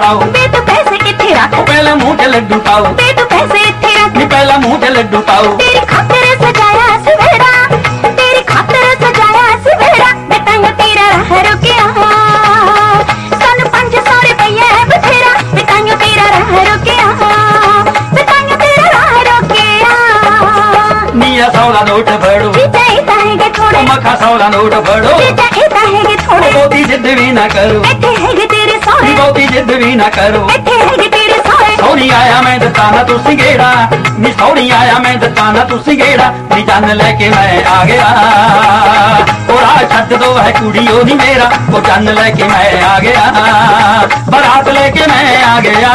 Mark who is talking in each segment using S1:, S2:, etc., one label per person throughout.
S1: फड़ाओ
S2: बे तू पैसे इत्थे रख
S1: पहले मुंह च लड्डू पाओ
S2: बे तू पैसे इत्थे रख
S1: पहला मुंह च लड्डू पाओ
S2: तेरी खातिर सजाया सवेरा तेरी खातिर सजाया सवेरा बेटाइयो तेरा राह रुकिया सानू 500 रुपया है बथेरा बेटाइयो तेरा राह रुकिया बेटाइयो तेरा राह रुकिया
S1: नीया 100 दा नोट फड़ो
S2: जीजा इता हैगे थोड़े
S1: मखा 100 दा नोट फड़ो
S2: जीजा इता हैगे थोड़े
S1: बहुती जिद भी ना करो
S2: इत्थे हैगे तेरे सोहरे
S1: बहुती जिद भी ना करो
S2: इत्थे हैगे तेरे सोहरे
S1: सौनी आया मैं दता ना तू सिंगेड़ा नी सौनी आया मैं दता ना तू सिंगेड़ा नी जान लेके मैं आ गया और आ छੱਡ दो है कुड़ी ओ नी मेरा वो जान लेके मैं आ गया बारात लेके मैं आ गया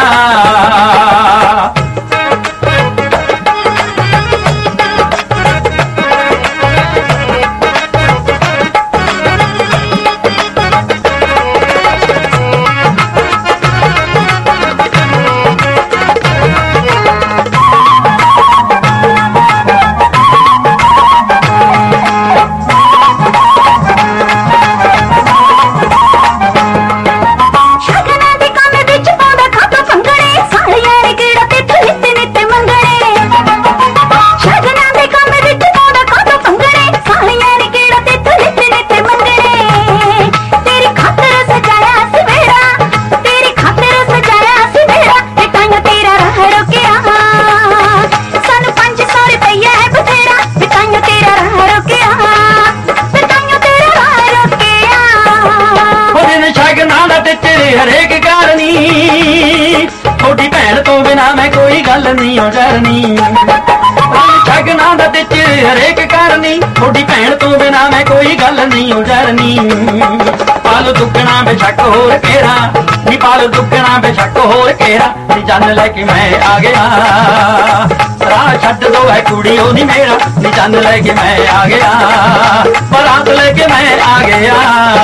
S1: हरेक कारनी थोड़ी भैन तो बिना मैं कोई गल नहीं हो डरनी छगना दा ते हरेक कारनी थोड़ी भैन तो बिना मैं कोई गल नहीं हो डरनी पाल दुगना बेशक होर केरा नी पाल दुगना बेशक होर केरा नी जान लेके मैं आ गया राह छड्ड दो है कुड़ी ओ नी मेरा नी जान लेके मैं आ गया बारात लेके मैं आ गया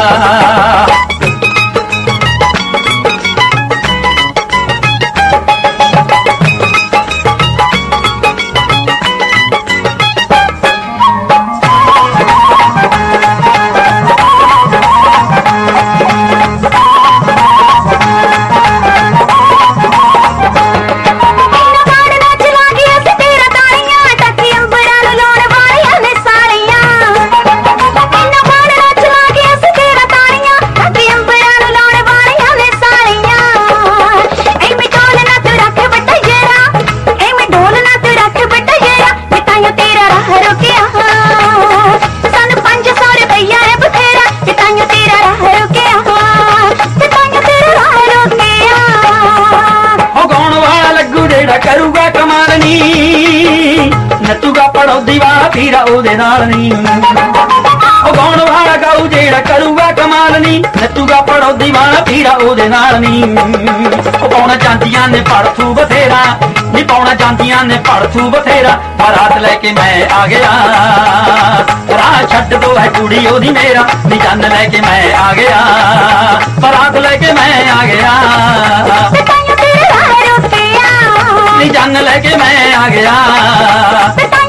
S1: करूगा कमालनी नचूगा पड़ौदी वाला फिर ओदे नाल नी गाउण वाला गाऊ जेड़ा करूगा कमालनी नचूगा पड़ौदी वाला फिर ओदे नाल नी पाउणा चांदियां ने पड़थू बथेरा नी पाउणा चांदियां ने पड़थू बथेरा बारात लेके मैं आ गया राह छड्ड दो है कुड़ी ओदी मेरा नी जान लेके मैं आ गया बारात लेके मैं आ गया जान लेके मैं आ गया।